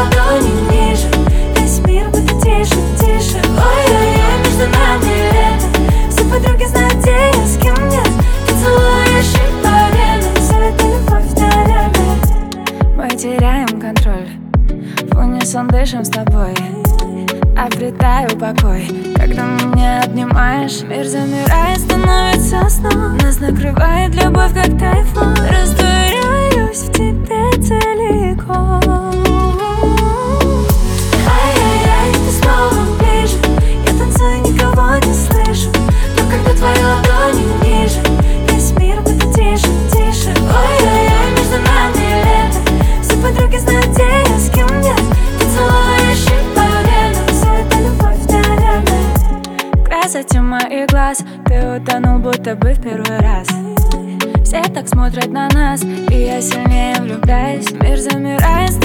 ладони ниже, весь мир будет тише, тише. Ой-ой-ой, между нами лето, все подруги знают, где я, с кем нет. Ты целуешь и по венам, вся эта любовь, наверное. Мы теряем контроль, в унисон дышим с тобой. Обретаю покой, когда меня обнимаешь. Мир замирает, становится сном. Нас накрывает любовь, как тайфун. Растворяюсь в тебе целиком. Ай-яй-яй, ты снова ближе, я танцую, никого не слышу. Но когда твои ладони ниже, весь мир будет тише, тише. Ой-ой-ой, между нами лето, все подруги знают, где я, с кем нет. Ты целуешь и по венам, вся эта любовь, наверное. В красоте моих глаз ты утонул, будто бы в первый раз. Все так смотрят на нас, и я сильнее влюбляюсь. Мир замирает,